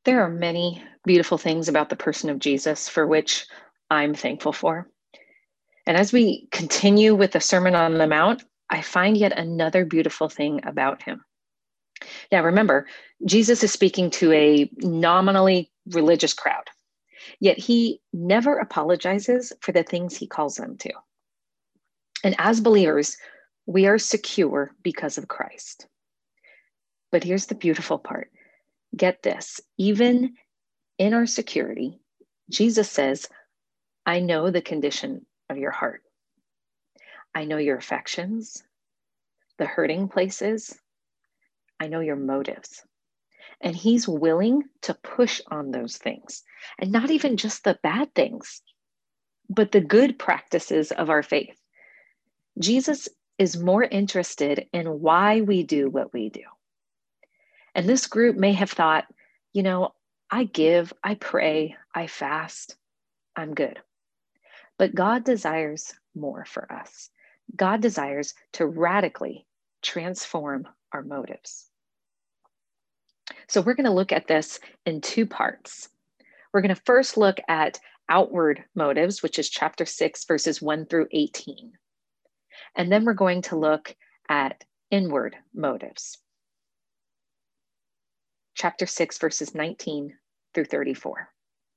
There are many beautiful things about the person of Jesus for which I'm thankful for. And as we continue with the Sermon on the Mount, I find yet another beautiful thing about him. Now, remember, Jesus is speaking to a nominally religious crowd, yet he never apologizes for the things he calls them to. And as believers, we are secure because of Christ. But here's the beautiful part. Get this, even in our security, Jesus says, I know the condition of your heart. I know your affections, the hurting places. I know your motives. And he's willing to push on those things. And not even just the bad things, but the good practices of our faith. Jesus is more interested in why we do what we do. And this group may have thought, I give, I pray, I fast, I'm good. But God desires more for us. God desires to radically transform our motives. So we're going to look at this in two parts. We're going to first look at outward motives, which is chapter 6, verses 1 through 18. And then we're going to look at inward motives. Chapter 6, verses 19 through 34.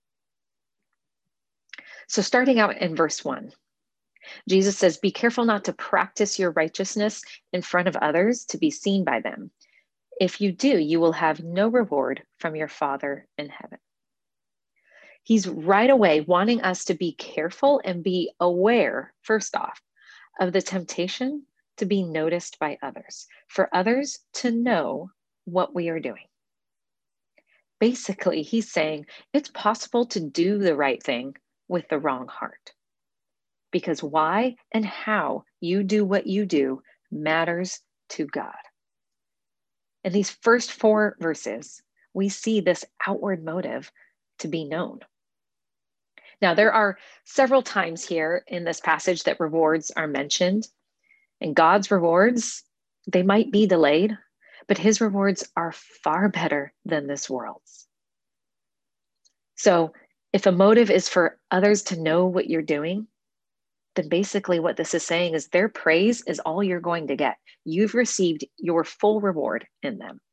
So starting out in verse 1, Jesus says, be careful not to practice your righteousness in front of others to be seen by them. If you do, you will have no reward from your Father in heaven. He's right away wanting us to be careful and be aware, first off, of the temptation to be noticed by others, for others to know what we are doing. Basically, he's saying it's possible to do the right thing with the wrong heart. Because why and how you do what you do matters to God. In these first 4 verses, we see this outward motive to be known. Now, there are several times here in this passage that rewards are mentioned. And God's rewards, they might be delayed, but his rewards are far better than this world's. So if a motive is for others to know what you're doing, then basically what this is saying is their praise is all you're going to get. You've received your full reward in them.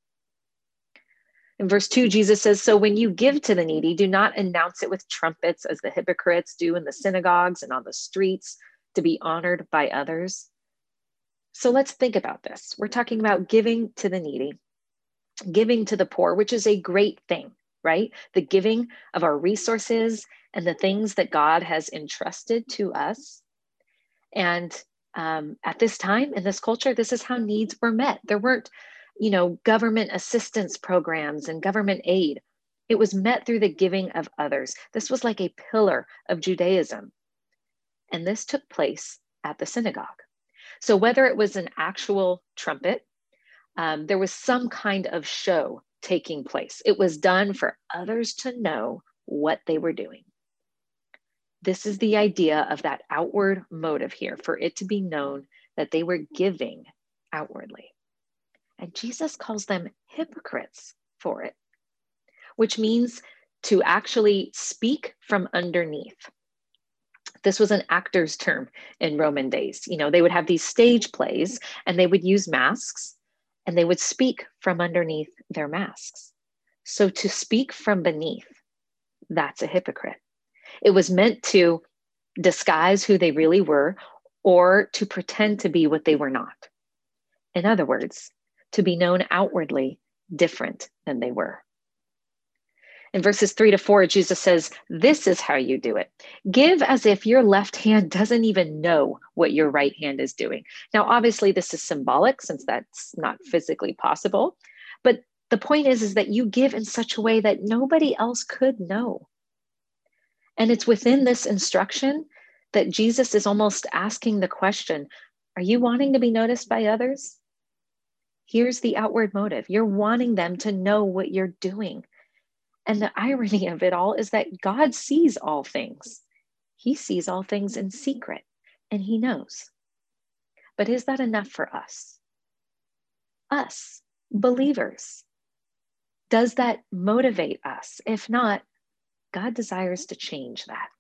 In verse 2, Jesus says, so when you give to the needy, do not announce it with trumpets as the hypocrites do in the synagogues and on the streets to be honored by others. So let's think about this. We're talking about giving to the needy, giving to the poor, which is a great thing, right? The giving of our resources and the things that God has entrusted to us. And at this time in this culture, this is how needs were met. There weren't, government assistance programs and government aid. It was met through the giving of others. This was like a pillar of Judaism. And this took place at the synagogue. So whether it was an actual trumpet, there was some kind of show taking place. It was done for others to know what they were doing. This is the idea of that outward motive here, for it to be known that they were giving outwardly. And Jesus calls them hypocrites for it, which means to actually speak from underneath. This was an actor's term in Roman days. They would have these stage plays and they would use masks and they would speak from underneath their masks. So to speak from beneath, that's a hypocrite. It was meant to disguise who they really were or to pretend to be what they were not. In other words, to be known outwardly different than they were. In verses 3 to 4, Jesus says, this is how you do it. Give as if your left hand doesn't even know what your right hand is doing. Now, obviously, this is symbolic since that's not physically possible. But the point is that you give in such a way that nobody else could know. And it's within this instruction that Jesus is almost asking the question, are you wanting to be noticed by others? Here's the outward motive. You're wanting them to know what you're doing. And the irony of it all is that God sees all things. He sees all things in secret, and he knows. But is that enough for us? Us, believers. Does that motivate us? If not, God desires to change that.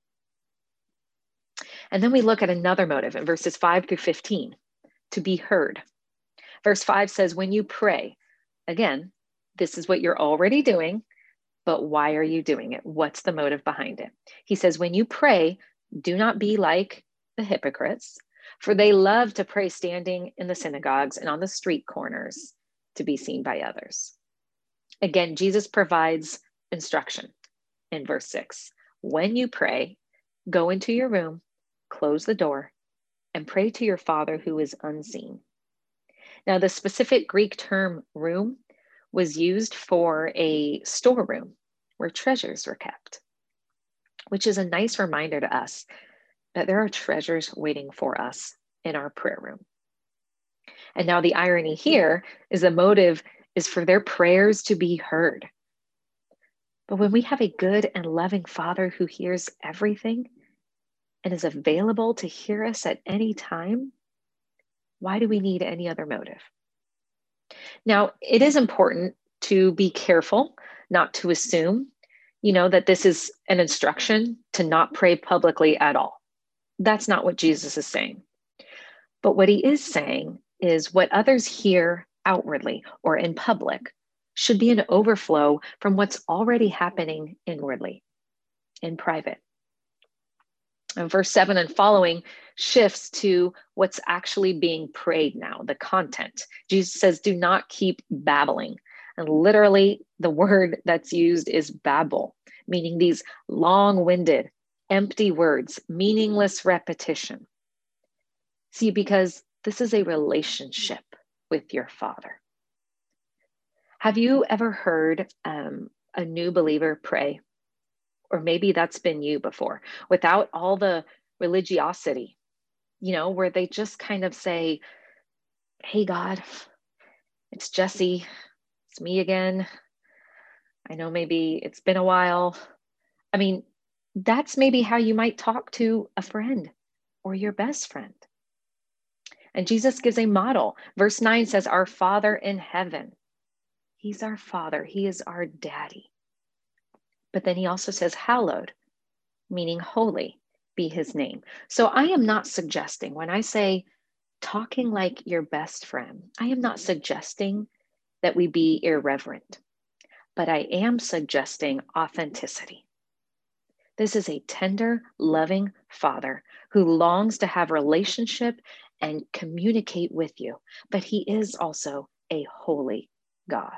And then we look at another motive in verses 5 through 15, to be heard. Verse 5 says, when you pray, again, this is what you're already doing, but why are you doing it? What's the motive behind it? He says, when you pray, do not be like the hypocrites, for they love to pray standing in the synagogues and on the street corners to be seen by others. Again, Jesus provides instruction in verse 6. When you pray, go into your room, close the door, and pray to your Father who is unseen. Now, the specific Greek term room was used for a storeroom where treasures were kept, which is a nice reminder to us that there are treasures waiting for us in our prayer room. And now the irony here is the motive is for their prayers to be heard. But when we have a good and loving Father who hears everything and is available to hear us at any time, why do we need any other motive? Now, it is important to be careful not to assume, that this is an instruction to not pray publicly at all. That's not what Jesus is saying. But what he is saying is what others hear outwardly or in public should be an overflow from what's already happening inwardly, in private. And verse 7 and following shifts to what's actually being prayed now, the content. Jesus says, do not keep babbling. And literally, the word that's used is babble, meaning these long-winded, empty words, meaningless repetition. See, because this is a relationship with your Father. Have you ever heard a new believer pray? Or maybe that's been you before, without all the religiosity, where they just kind of say, hey, God, it's Jesse. It's me again. I know maybe it's been a while. I mean, that's maybe how you might talk to a friend or your best friend. And Jesus gives a model. Verse 9 says, our Father in heaven. He's our Father. He is our daddy. But then he also says, hallowed, meaning holy, be his name. So I am not suggesting, when I say talking like your best friend, I am not suggesting that we be irreverent, but I am suggesting authenticity. This is a tender, loving Father who longs to have relationship and communicate with you, but he is also a holy God.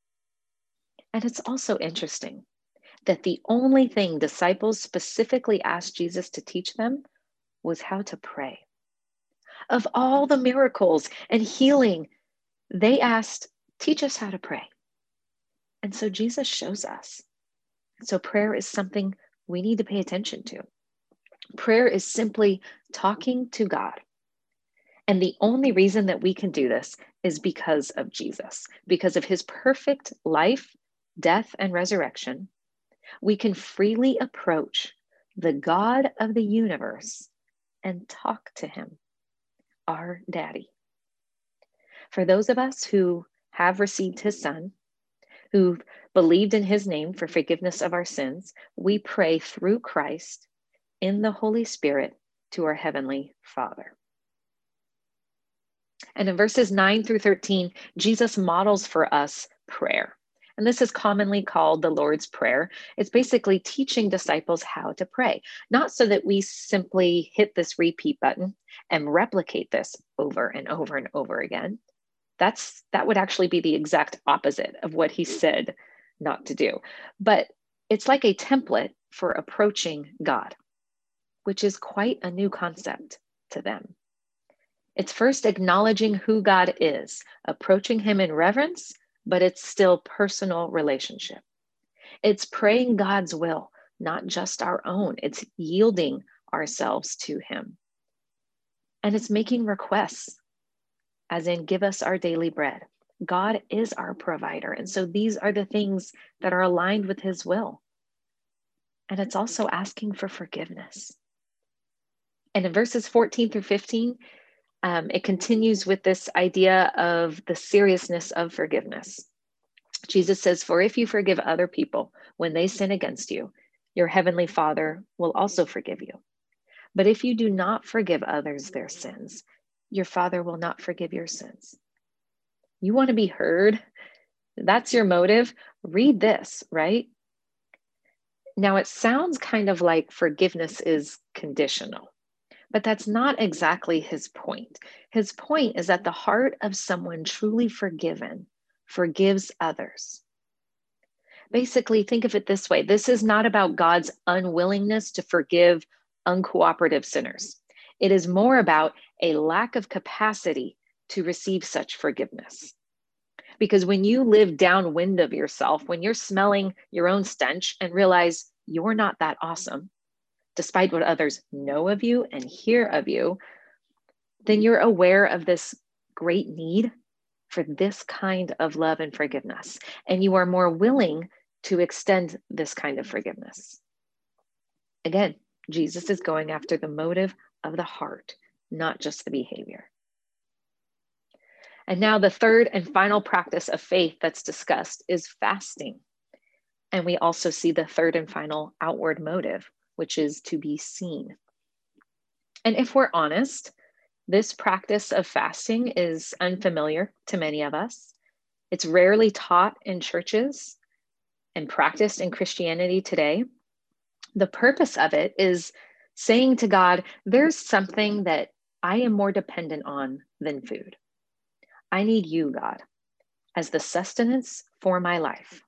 And it's also interesting that the only thing disciples specifically asked Jesus to teach them was how to pray. Of all the miracles and healing, they asked, teach us how to pray. And so Jesus shows us. So prayer is something we need to pay attention to. Prayer is simply talking to God. And the only reason that we can do this is because of Jesus, because of his perfect life, death, and resurrection. We can freely approach the God of the universe and talk to him, our daddy. For those of us who have received his Son, who believed in his name for forgiveness of our sins, we pray through Christ in the Holy Spirit to our Heavenly Father. And in verses 9 through 13, Jesus models for us prayer. And this is commonly called the Lord's Prayer. It's basically teaching disciples how to pray, not so that we simply hit this repeat button and replicate this over and over and over again. That would actually be the exact opposite of what he said not to do. But it's like a template for approaching God, which is quite a new concept to them. It's first acknowledging who God is, approaching him in reverence, but it's still personal relationship. It's praying God's will, not just our own. It's yielding ourselves to him. And it's making requests, as in give us our daily bread. God is our provider. And so these are the things that are aligned with his will. And it's also asking for forgiveness. And in verses 14 through 15, it continues with this idea of the seriousness of forgiveness. Jesus says, "For if you forgive other people when they sin against you, your heavenly Father will also forgive you. But if you do not forgive others their sins, your Father will not forgive your sins." You want to be heard? That's your motive? Read this, right? Now, it sounds kind of like forgiveness is conditional, but that's not exactly his point. His point is that the heart of someone truly forgiven forgives others. Basically, think of it this way. This is not about God's unwillingness to forgive uncooperative sinners. It is more about a lack of capacity to receive such forgiveness. Because when you live downwind of yourself, when you're smelling your own stench and realize you're not that awesome, despite what others know of you and hear of you, then you're aware of this great need for this kind of love and forgiveness. And you are more willing to extend this kind of forgiveness. Again, Jesus is going after the motive of the heart, not just the behavior. And now the third and final practice of faith that's discussed is fasting. And we also see the third and final outward motive, which is to be seen. And if we're honest, this practice of fasting is unfamiliar to many of us. It's rarely taught in churches and practiced in Christianity today. The purpose of it is saying to God, there's something that I am more dependent on than food. I need you, God, as the sustenance for my life.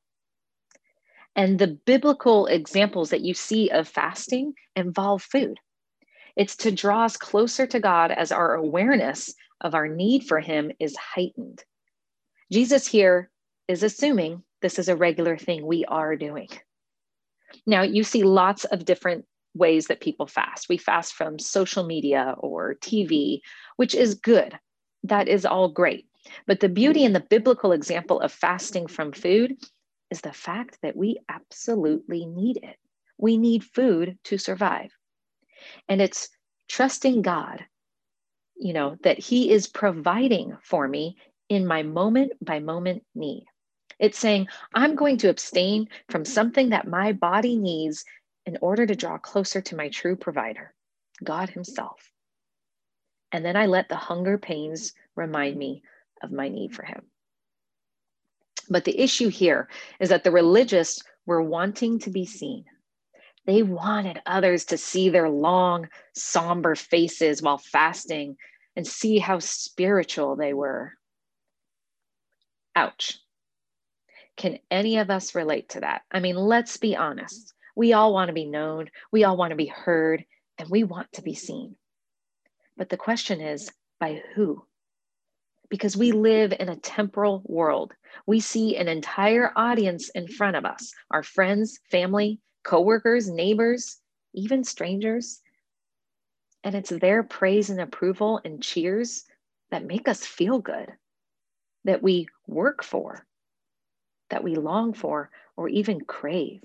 And the biblical examples that you see of fasting involve food. It's to draw us closer to God as our awareness of our need for him is heightened. Jesus here is assuming this is a regular thing we are doing. Now, you see lots of different ways that people fast. We fast from social media or TV, which is good. That is all great. But the beauty in the biblical example of fasting from food is the fact that we absolutely need it. We need food to survive. And it's trusting God, that he is providing for me in my moment by moment need. It's saying, I'm going to abstain from something that my body needs in order to draw closer to my true provider, God himself. And then I let the hunger pains remind me of my need for him. But the issue here is that the religious were wanting to be seen. They wanted others to see their long, somber faces while fasting and see how spiritual they were. Ouch. Can any of us relate to that? I mean, let's be honest. We all want to be known, we all want to be heard, and we want to be seen. But the question is, by who? Because we live in a temporal world. We see an entire audience in front of us, our friends, family, coworkers, neighbors, even strangers. And it's their praise and approval and cheers that make us feel good, that we work for, that we long for, or even crave.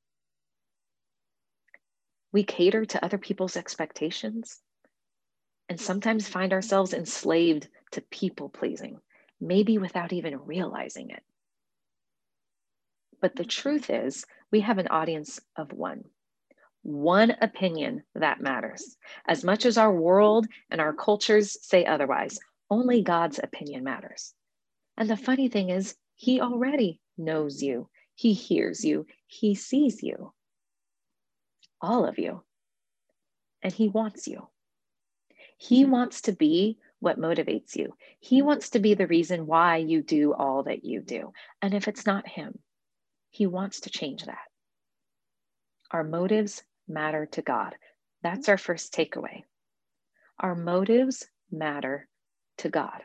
We cater to other people's expectations and sometimes find ourselves enslaved to people pleasing, maybe without even realizing it. But the truth is, we have an audience of one opinion that matters. As much as our world and our cultures say otherwise, only God's opinion matters. And the funny thing is, he already knows you, he hears you, he sees you, all of you, and he wants you. He wants to be what motivates you. He wants to be the reason why you do all that you do. And if it's not him, he wants to change that. Our motives matter to God. That's our first takeaway. Our motives matter to God.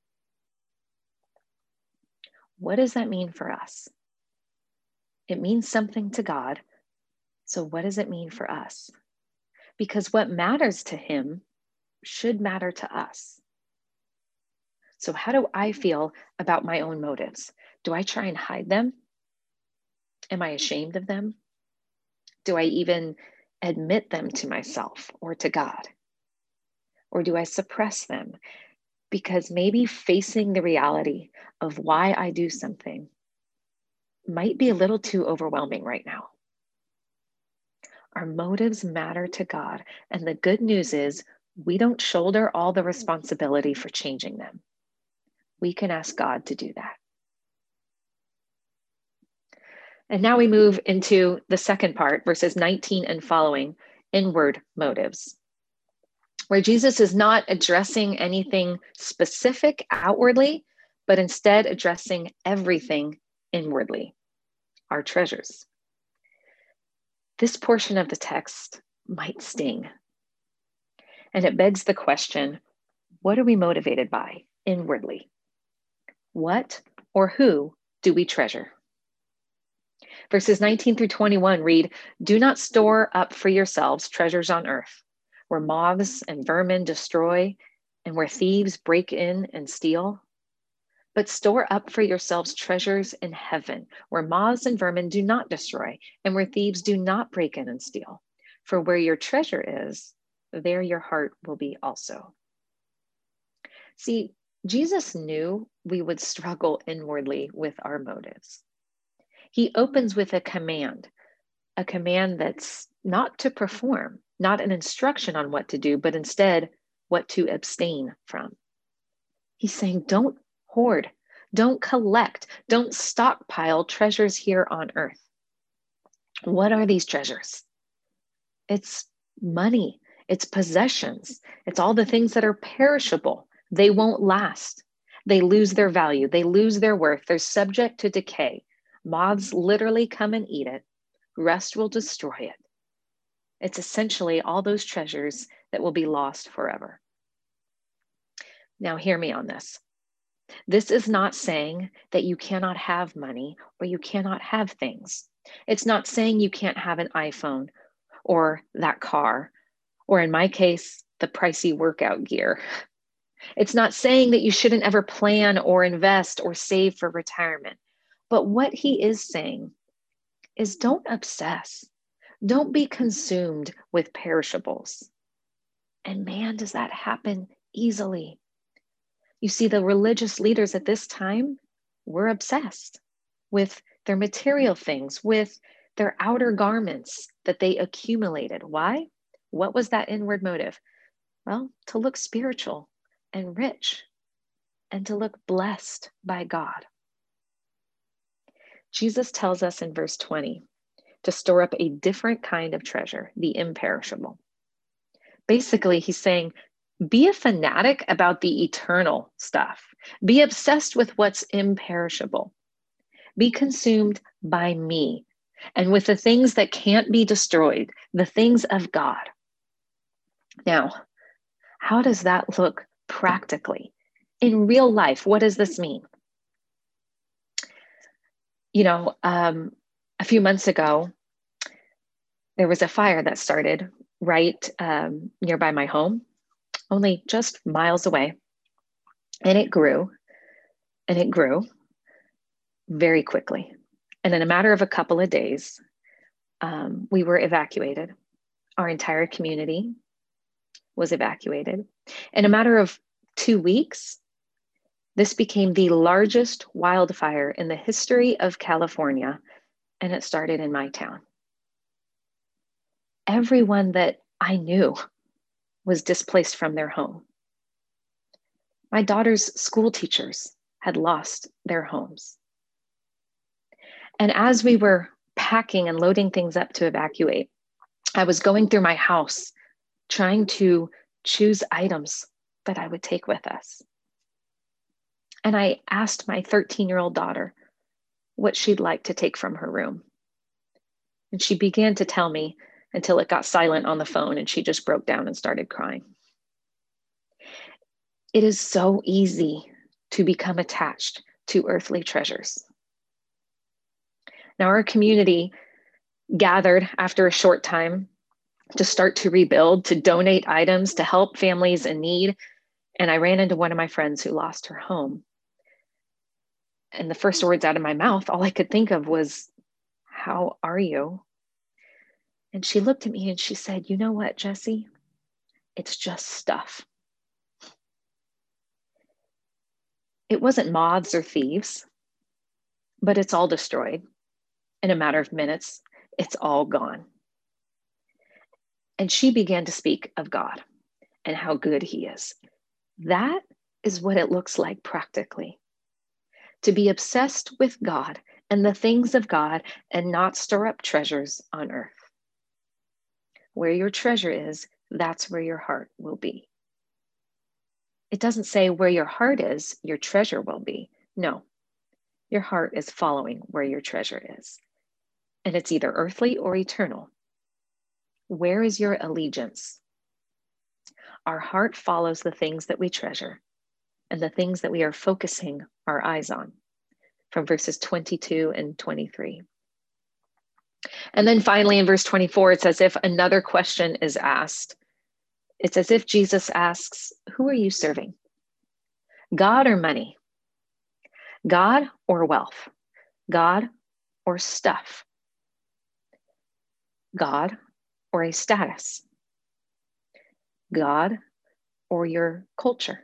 What does that mean for us? It means something to God. So what does it mean for us? Because what matters to him should matter to us. So how do I feel about my own motives? Do I try and hide them? Am I ashamed of them? Do I even admit them to myself or to God? Or do I suppress them? Because maybe facing the reality of why I do something might be a little too overwhelming right now. Our motives matter to God, and the good news is we don't shoulder all the responsibility for changing them. We can ask God to do that. And now we move into the second part, verses 19 and following, inward motives, where Jesus is not addressing anything specific outwardly, but instead addressing everything inwardly, our treasures. This portion of the text might sting. And it begs the question, what are we motivated by inwardly? What or who do we treasure? Verses 19 through 21 read, "Do not store up for yourselves treasures on earth, where moths and vermin destroy, and where thieves break in and steal. But store up for yourselves treasures in heaven, where moths and vermin do not destroy, and where thieves do not break in and steal. For where your treasure is, there your heart will be also." See, Jesus knew we would struggle inwardly with our motives. He opens with a command that's not to perform, not an instruction on what to do, but instead what to abstain from. He's saying, don't hoard, don't collect, don't stockpile treasures here on earth. What are these treasures? It's money, it's possessions, it's all the things that are perishable. They won't last. They lose their value, they lose their worth, they're subject to decay. Moths literally come and eat it. Rust will destroy it. It's essentially all those treasures that will be lost forever. Now, hear me on this. This is not saying that you cannot have money or you cannot have things. It's not saying you can't have an iPhone or that car, or in my case, the pricey workout gear. It's not saying that you shouldn't ever plan or invest or save for retirement. But what he is saying is don't obsess. Don't be consumed with perishables. And man, does that happen easily. You see, the religious leaders at this time were obsessed with their material things, with their outer garments that they accumulated. Why? What was that inward motive? Well, to look spiritual and rich and to look blessed by God. Jesus tells us in verse 20 to store up a different kind of treasure, the imperishable. Basically, he's saying, be a fanatic about the eternal stuff. Be obsessed with what's imperishable. Be consumed by me and with the things that can't be destroyed, the things of God. Now, how does that look practically? In real life, what does this mean? A few months ago, there was a fire that started right nearby my home, only just miles away. And it grew and it grew very quickly. And in a matter of a couple of days, we were evacuated. Our entire community was evacuated. In a matter of 2 weeks, this became the largest wildfire in the history of California, and it started in my town. Everyone that I knew was displaced from their home. My daughter's school teachers had lost their homes. And as we were packing and loading things up to evacuate, I was going through my house trying to choose items that I would take with us. And I asked my 13-year-old daughter what she'd like to take from her room. And she began to tell me until it got silent on the phone and she just broke down and started crying. It is so easy to become attached to earthly treasures. Now, our community gathered after a short time to start to rebuild, to donate items, to help families in need. And I ran into one of my friends who lost her home. And the first words out of my mouth, all I could think of was, "How are you?" And she looked at me and she said, "You know what, Jessie? It's just stuff." It wasn't moths or thieves, but it's all destroyed. In a matter of minutes, it's all gone. And she began to speak of God and how good he is. That is what it looks like practically. To be obsessed with God and the things of God and not store up treasures on earth. Where your treasure is, that's where your heart will be. It doesn't say where your heart is, your treasure will be. No, your heart is following where your treasure is. And it's either earthly or eternal. Where is your allegiance? Our heart follows the things that we treasure and the things that we are focusing our eyes on, from verses 22 and 23. And then finally in verse 24, it's as if another question is asked. It's as if Jesus asks, who are you serving? God or money? God or wealth? God or stuff? God or a status? God or your culture?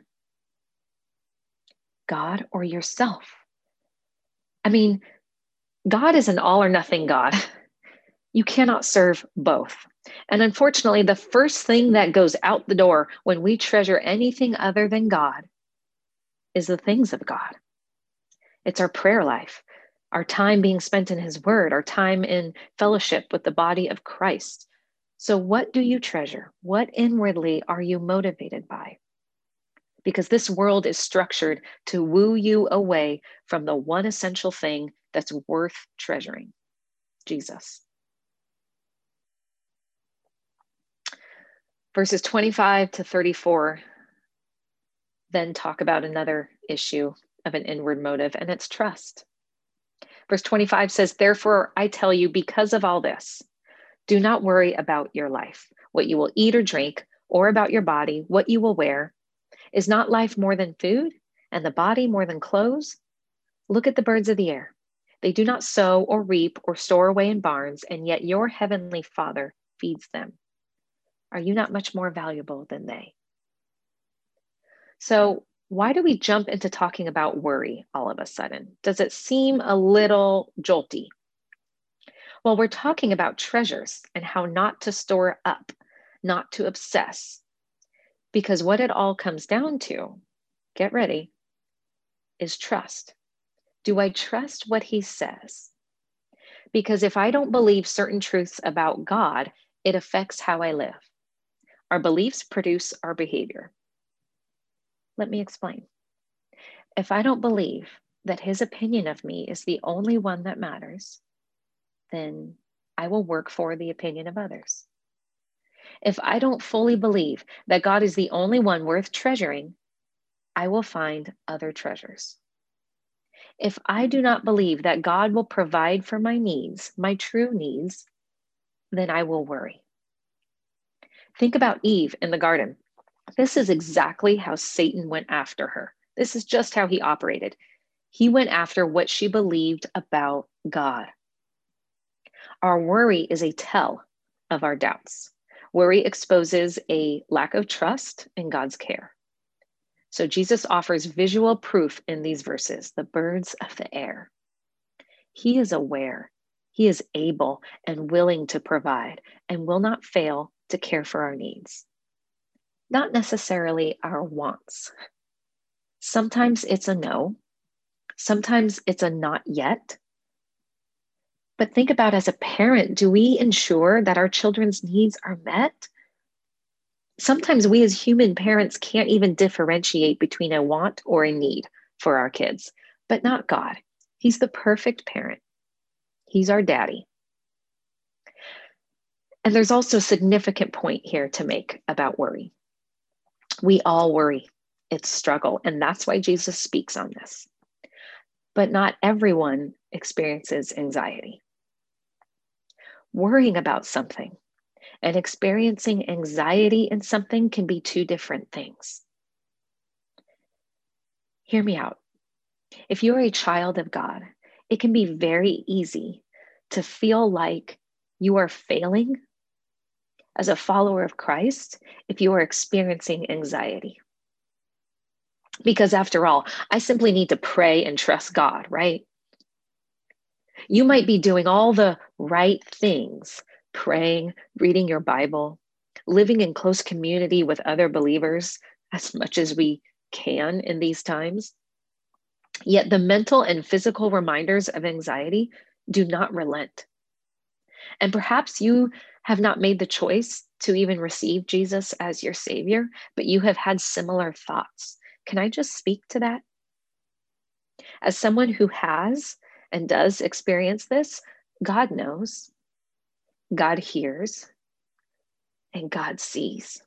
God or yourself? I mean, God is an all or nothing God. You cannot serve both. And unfortunately, the first thing that goes out the door when we treasure anything other than God is the things of God. It's our prayer life, our time being spent in his word, our time in fellowship with the body of Christ. So what do you treasure? What inwardly are you motivated by? Because this world is structured to woo you away from the one essential thing that's worth treasuring, Jesus. Verses 25 to 34 then talk about another issue of an inward motive, and it's trust. Verse 25 says, therefore, I tell you, because of all this, do not worry about your life, what you will eat or drink, or about your body, what you will wear. Is not life more than food, and the body more than clothes? Look at the birds of the air. They do not sow or reap or store away in barns, and yet your heavenly Father feeds them. Are you not much more valuable than they? So why do we jump into talking about worry all of a sudden? Does it seem a little jolty? Well, we're talking about treasures and how not to store up, not to obsess. Because what it all comes down to, get ready, is trust. Do I trust what he says? Because if I don't believe certain truths about God, it affects how I live. Our beliefs produce our behavior. Let me explain. If I don't believe that his opinion of me is the only one that matters, then I will work for the opinion of others. If I don't fully believe that God is the only one worth treasuring, I will find other treasures. If I do not believe that God will provide for my needs, my true needs, then I will worry. Think about Eve in the garden. This is exactly how Satan went after her. This is just how he operated. He went after what she believed about God. Our worry is a tell of our doubts. Worry exposes a lack of trust in God's care. So Jesus offers visual proof in these verses, the birds of the air. He is aware, he is able and willing to provide and will not fail to care for our needs. Not necessarily our wants. Sometimes it's a no. Sometimes it's a not yet. But think about, as a parent, do we ensure that our children's needs are met? Sometimes we as human parents can't even differentiate between a want or a need for our kids, but not God. He's the perfect parent. He's our daddy. And there's also a significant point here to make about worry. We all worry. It's struggle, and that's why Jesus speaks on this. But not everyone experiences anxiety. Worrying about something and experiencing anxiety in something can be two different things. Hear me out. If you're a child of God, it can be very easy to feel like you are failing as a follower of Christ if you are experiencing anxiety. Because after all, I simply need to pray and trust God, right? You might be doing all the right things, praying, reading your Bible, living in close community with other believers as much as we can in these times. Yet the mental and physical reminders of anxiety do not relent. And perhaps you have not made the choice to even receive Jesus as your Savior, but you have had similar thoughts. Can I just speak to that? As someone who has and does experience this, God knows, God hears, and God sees.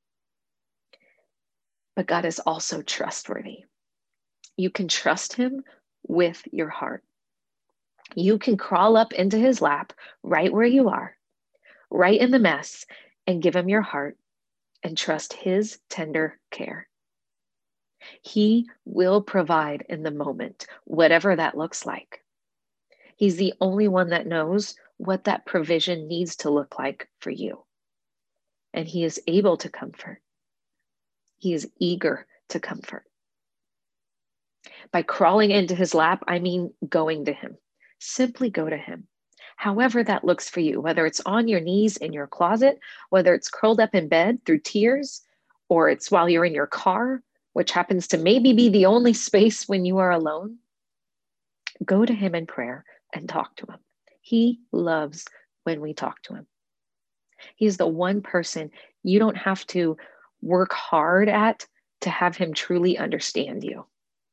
But God is also trustworthy. You can trust Him with your heart. You can crawl up into His lap right where you are, right in the mess, and give Him your heart and trust His tender care. He will provide in the moment, whatever that looks like. He's the only one that knows what that provision needs to look like for you. And He is able to comfort. He is eager to comfort. By crawling into His lap, I mean going to Him. Simply go to Him. However that looks for you, whether it's on your knees in your closet, whether it's curled up in bed through tears, or it's while you're in your car, which happens to maybe be the only space when you are alone. Go to Him in prayer and talk to Him. He loves when we talk to Him. He's the one person you don't have to work hard at to have Him truly understand you.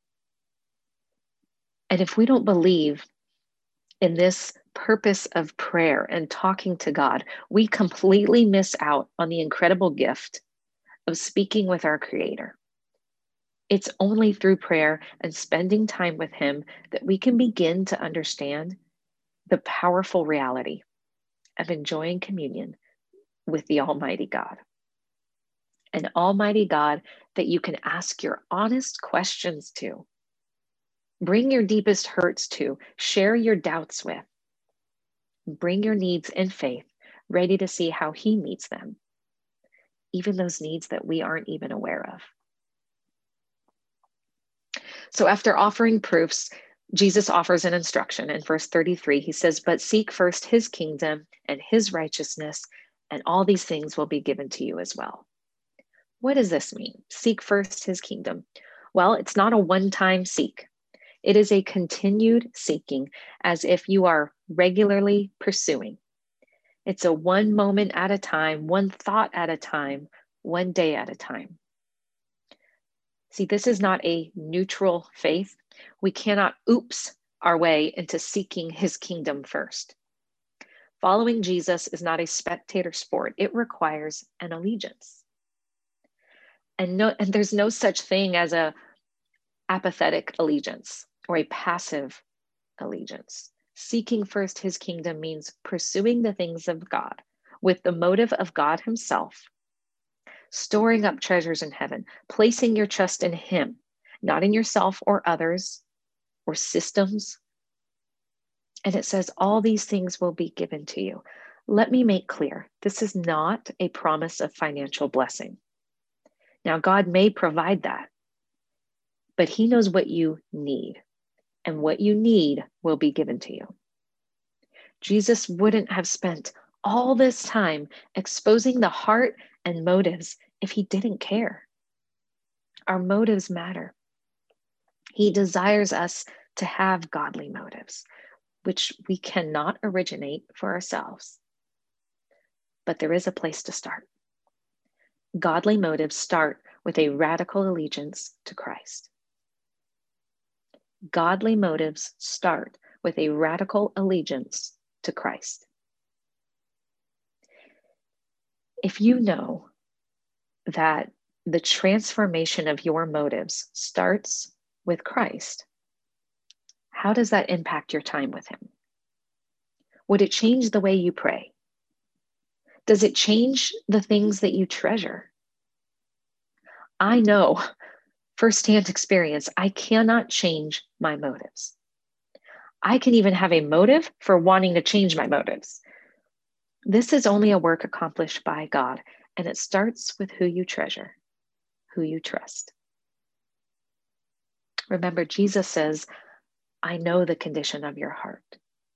And if we don't believe in this purpose of prayer and talking to God, we completely miss out on the incredible gift of speaking with our Creator. It's only through prayer and spending time with Him that we can begin to understand the powerful reality of enjoying communion with the Almighty God. An Almighty God that you can ask your honest questions to, bring your deepest hurts to, share your doubts with, bring your needs in faith, ready to see how He meets them, even those needs that we aren't even aware of. So after offering proofs, Jesus offers an instruction in verse 33. He says, "But seek first His kingdom and His righteousness, and all these things will be given to you as well." What does this mean? Seek first His kingdom. Well, it's not a one-time seek. It is a continued seeking, as if you are regularly pursuing. It's a one moment at a time, one thought at a time, one day at a time. See, this is not a neutral faith. We cannot oops our way into seeking His kingdom first. Following Jesus is not a spectator sport. It requires an allegiance. And there's no such thing as a apathetic allegiance or a passive allegiance. Seeking first His kingdom means pursuing the things of God with the motive of God Himself, storing up treasures in heaven, placing your trust in Him, not in yourself or others or systems. And it says all these things will be given to you. Let me make clear, this is not a promise of financial blessing. Now, God may provide that, but He knows what you need, and what you need will be given to you. Jesus wouldn't have spent all this time exposing the heart and motives if He didn't care. Our motives matter. He desires us to have godly motives, which we cannot originate for ourselves. But there is a place to start. Godly motives start with a radical allegiance to Christ. Godly motives start with a radical allegiance to Christ. If you know that the transformation of your motives starts with Christ, how does that impact your time with Him? Would it change the way you pray? Does it change the things that you treasure? I know firsthand experience, I cannot change my motives. I can even have a motive for wanting to change my motives. This is only a work accomplished by God, and it starts with who you treasure, who you trust. Remember, Jesus says, "I know the condition of your heart."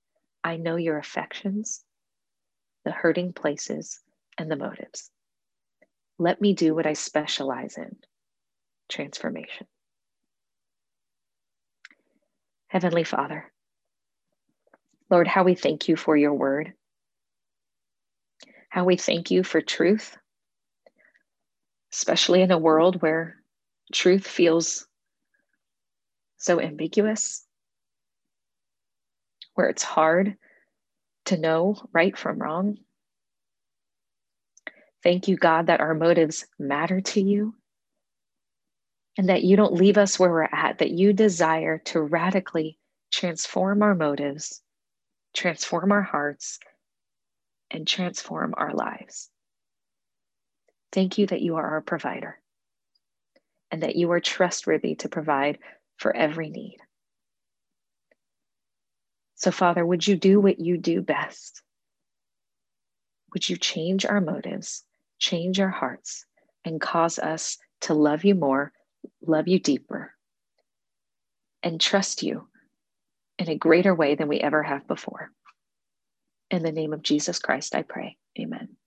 I know your affections, the hurting places, and the motives. Let me do what I specialize in, transformation. Heavenly Father, Lord, how we thank you for your word, how we thank you for truth, especially in a world where truth feels so ambiguous, where it's hard to know right from wrong. Thank you, God, that our motives matter to you and that you don't leave us where we're at, that you desire to radically transform our motives, transform our hearts, and transform our lives. Thank you that you are our provider and that you are trustworthy to provide for every need. So, Father, would you do what you do best? Would you change our motives, change our hearts, and cause us to love you more, love you deeper, and trust you in a greater way than we ever have before. In the name of Jesus Christ, I pray. Amen.